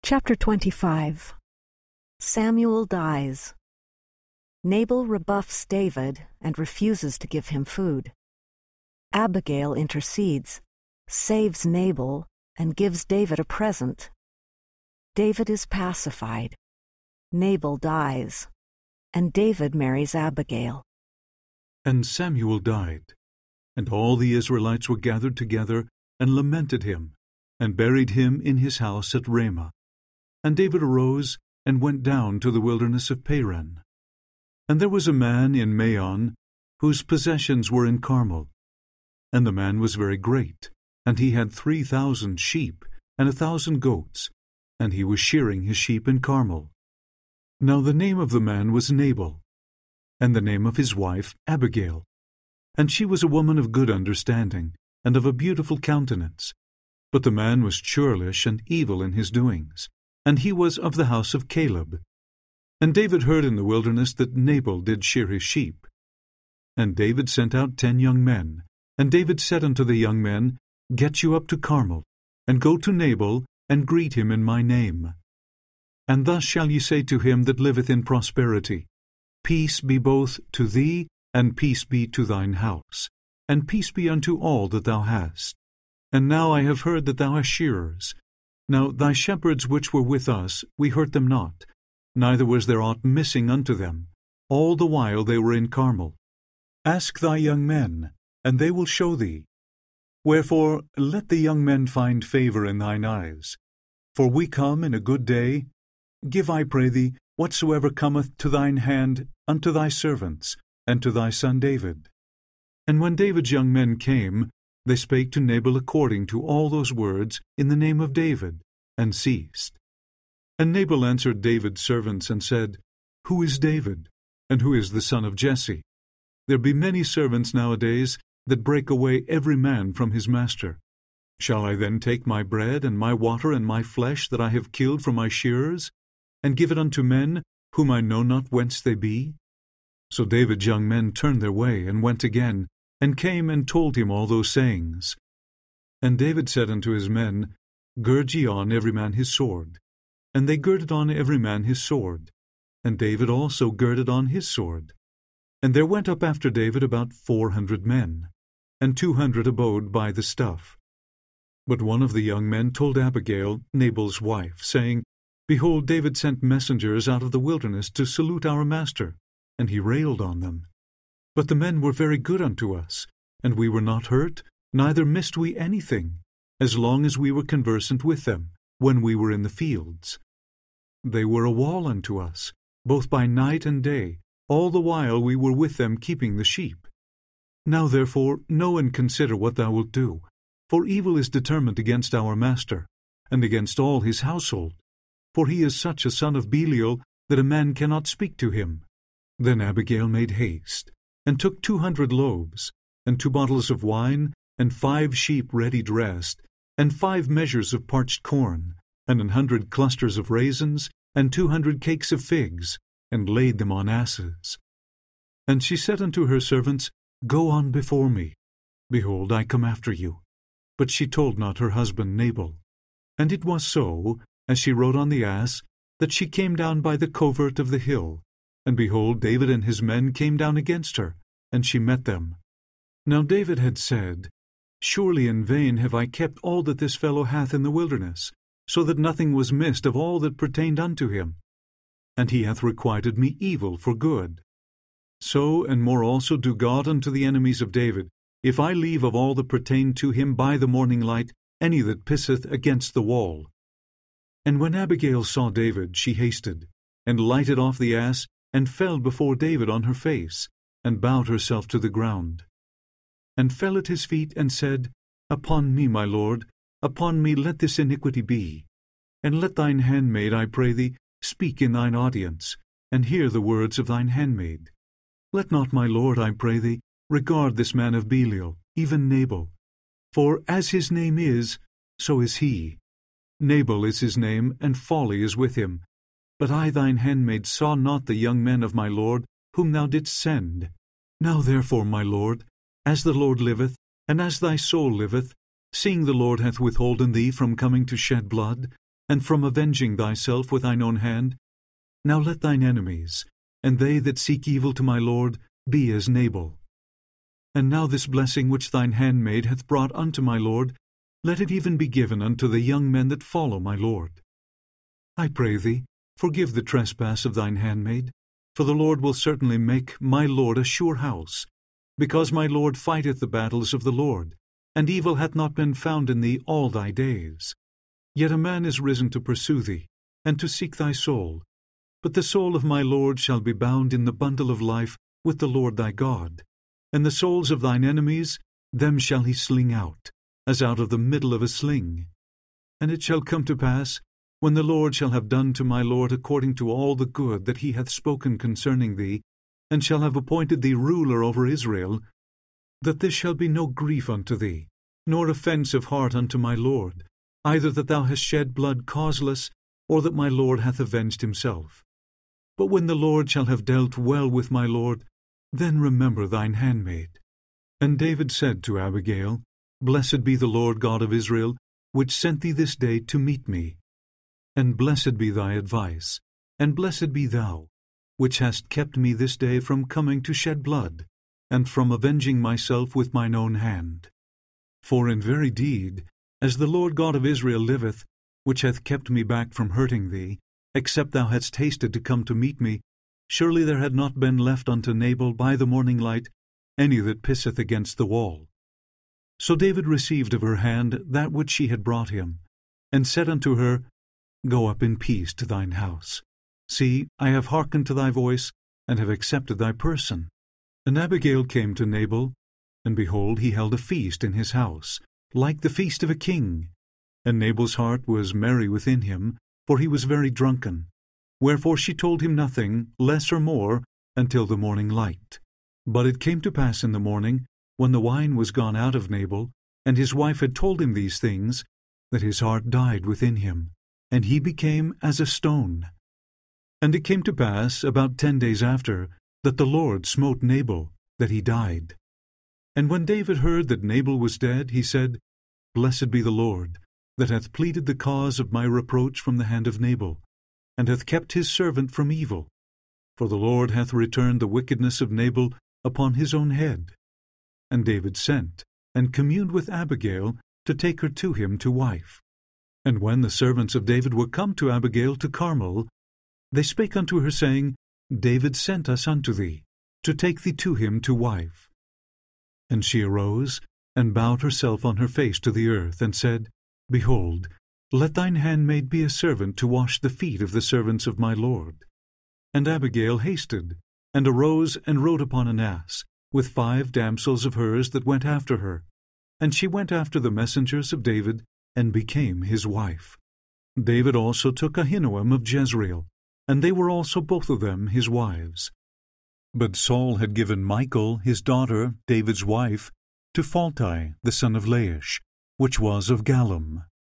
Chapter 25. Samuel dies. Nabal rebuffs David and refuses to give him food. Abigail intercedes, saves Nabal, and gives David a present. David is pacified. Nabal dies, and David marries Abigail. And Samuel died, and all the Israelites were gathered together and lamented him, and buried him in his house at Ramah. And David arose and went down to the wilderness of Paran. And there was a man in Maon, whose possessions were in Carmel. And the man was very great, and he had 3,000 sheep and 1,000 goats, and he was shearing his sheep in Carmel. Now the name of the man was Nabal, and the name of his wife Abigail. And she was a woman of good understanding, and of a beautiful countenance. But the man was churlish and evil in his doings, and he was of the house of Caleb. And David heard in the wilderness that Nabal did shear his sheep. And David sent out 10 young men, and David said unto the young men, Get you up to Carmel, and go to Nabal, and greet him in my name. And thus shall ye say to him that liveth in prosperity, Peace be both to thee, and peace be to thine house, and peace be unto all that thou hast. And now I have heard that thou hast shearers. Now thy shepherds which were with us, we hurt them not, neither was there aught missing unto them, all the while they were in Carmel. Ask thy young men, and they will show thee. Wherefore let the young men find favor in thine eyes. For we come in a good day. Give, I pray thee, whatsoever cometh to thine hand unto thy servants, and to thy son David. And when David's young men came, they spake to Nabal according to all those words in the name of David, and ceased. And Nabal answered David's servants, and said, Who is David, and who is the son of Jesse? There be many servants nowadays that break away every man from his master. Shall I then take my bread, and my water, and my flesh that I have killed from my shearers, and give it unto men whom I know not whence they be? So David's young men turned their way, and went again, and came and told him all those sayings. And David said unto his men, Gird ye on every man his sword. And they girded on every man his sword. And David also girded on his sword. And there went up after David about 400 men, and 200 abode by the stuff. But one of the young men told Abigail, Nabal's wife, saying, Behold, David sent messengers out of the wilderness to salute our master, and he railed on them. But the men were very good unto us, and we were not hurt, neither missed we anything, as long as we were conversant with them, when we were in the fields. They were a wall unto us, both by night and day, all the while we were with them keeping the sheep. Now therefore know and consider what thou wilt do, for evil is determined against our master, and against all his household, for he is such a son of Belial that a man cannot speak to him. Then Abigail made haste, and took 200 loaves, and 2 bottles of wine, and 5 sheep ready dressed, and 5 measures of parched corn, and 100 clusters of raisins, and 200 cakes of figs, and laid them on asses. And she said unto her servants, Go on before me. Behold, I come after you. But she told not her husband Nabal. And it was so, as she rode on the ass, that she came down by the covert of the hill. And behold, David and his men came down against her, and she met them. Now David had said, Surely in vain have I kept all that this fellow hath in the wilderness, so that nothing was missed of all that pertained unto him. And he hath requited me evil for good. So and more also do God unto the enemies of David, if I leave of all that pertain to him by the morning light any that pisseth against the wall. And when Abigail saw David, she hasted, and lighted off the ass, and fell before David on her face, and bowed herself to the ground, and fell at his feet, and said, Upon me, my lord, upon me let this iniquity be. And let thine handmaid, I pray thee, speak in thine audience, and hear the words of thine handmaid. Let not my lord, I pray thee, regard this man of Belial, even Nabal. For as his name is, so is he. Nabal is his name, and folly is with him. But I thine handmaid saw not the young men of my lord, whom thou didst send. Now therefore, my lord, as the Lord liveth, and as thy soul liveth, seeing the Lord hath withholden thee from coming to shed blood, and from avenging thyself with thine own hand? Now let thine enemies, and they that seek evil to my lord, be as Nabal. And now this blessing which thine handmaid hath brought unto my lord, let it even be given unto the young men that follow my lord. I pray thee, forgive the trespass of thine handmaid, for the Lord will certainly make my lord a sure house, because my lord fighteth the battles of the Lord, and evil hath not been found in thee all thy days. Yet a man is risen to pursue thee, and to seek thy soul. But the soul of my lord shall be bound in the bundle of life with the Lord thy God, and the souls of thine enemies, them shall he sling out, as out of the middle of a sling. And it shall come to pass, when the Lord shall have done to my lord according to all the good that he hath spoken concerning thee, and shall have appointed thee ruler over Israel, that this shall be no grief unto thee, nor offence of heart unto my lord, either that thou hast shed blood causeless, or that my lord hath avenged himself. But when the Lord shall have dealt well with my lord, then remember thine handmaid. And David said to Abigail, Blessed be the Lord God of Israel, which sent thee this day to meet me. And blessed be thy advice, and blessed be thou, which hast kept me this day from coming to shed blood, and from avenging myself with mine own hand. For in very deed, as the Lord God of Israel liveth, which hath kept me back from hurting thee, except thou hadst hasted to come to meet me, surely there had not been left unto Nabal by the morning light any that pisseth against the wall. So David received of her hand that which she had brought him, and said unto her, Go up in peace to thine house. See, I have hearkened to thy voice, and have accepted thy person. And Abigail came to Nabal, and behold, he held a feast in his house, like the feast of a king. And Nabal's heart was merry within him, for he was very drunken. Wherefore she told him nothing, less or more, until the morning light. But it came to pass in the morning, when the wine was gone out of Nabal, and his wife had told him these things, that his heart died within him, and he became as a stone. And it came to pass, about 10 days after, that the Lord smote Nabal, that he died. And when David heard that Nabal was dead, he said, Blessed be the Lord, that hath pleaded the cause of my reproach from the hand of Nabal, and hath kept his servant from evil. For the Lord hath returned the wickedness of Nabal upon his own head. And David sent, and communed with Abigail, to take her to him to wife. And when the servants of David were come to Abigail to Carmel, they spake unto her, saying, David sent us unto thee, to take thee to him to wife. And she arose, and bowed herself on her face to the earth, and said, Behold, let thine handmaid be a servant to wash the feet of the servants of my lord. And Abigail hasted, and arose, and rode upon an ass, with 5 damsels of hers that went after her. And she went after the messengers of David, and became his wife. David also took Ahinoam of Jezreel, and they were also both of them his wives. But Saul had given Michal, his daughter, David's wife, to Phalti, the son of Laish, which was of Gallim.